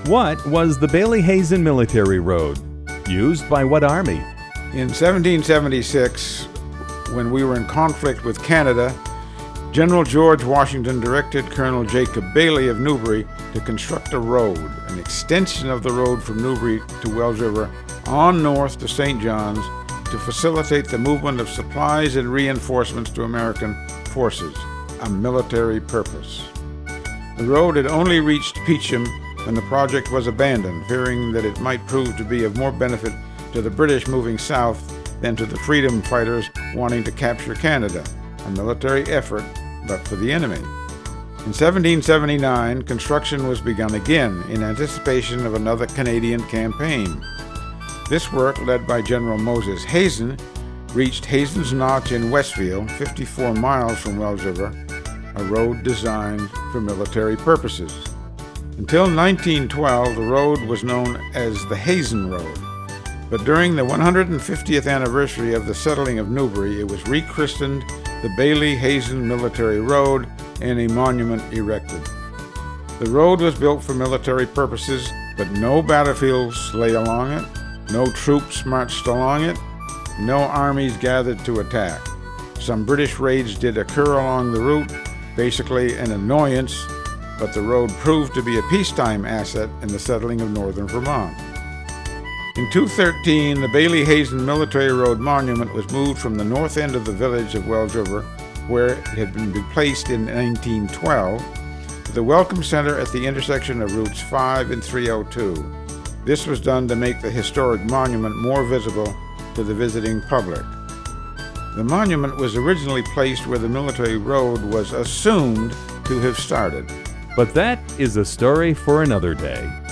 What was the Bailey-Hazen Military Road? Used by what army? In 1776, when we were in conflict with Canada, General George Washington directed Colonel Jacob Bailey of Newbury to construct a road, an extension of the road from Newbury to Wells River on north to St. John's, to facilitate the movement of supplies and reinforcements to American forces, a military purpose. The road had only reached Peacham when the project was abandoned, fearing that it might prove to be of more benefit to the British moving south than to the freedom fighters wanting to capture Canada, a military effort but for the enemy. In 1779, construction was begun again in anticipation of another Canadian campaign. This work, led by General Moses Hazen, reached Hazen's Notch in Westfield, 54 miles from Wells River, a road designed for military purposes. Until 1912, the road was known as the Hazen Road, but during the 150th anniversary of the settling of Newbury, it was rechristened the Bailey-Hazen Military Road and a monument erected. The road was built for military purposes, but no battlefields lay along it, no troops marched along it, no armies gathered to attack. Some British raids did occur along the route, basically an annoyance, but the road proved to be a peacetime asset in the settling of northern Vermont. In 213, the Bailey-Hazen Military Road Monument was moved from the north end of the village of Wells River, where it had been replaced in 1912, to the Welcome Center at the intersection of Routes 5 and 302. This was done to make the historic monument more visible to the visiting public. The monument was originally placed where the military road was assumed to have started. But that is a story for another day.